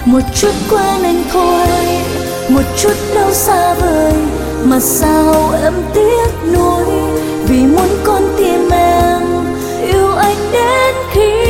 một chút quên anh thôi, một chút đâu xa vời mà sao em tiếc nuối, vì muốn con tim em yêu anh đến khi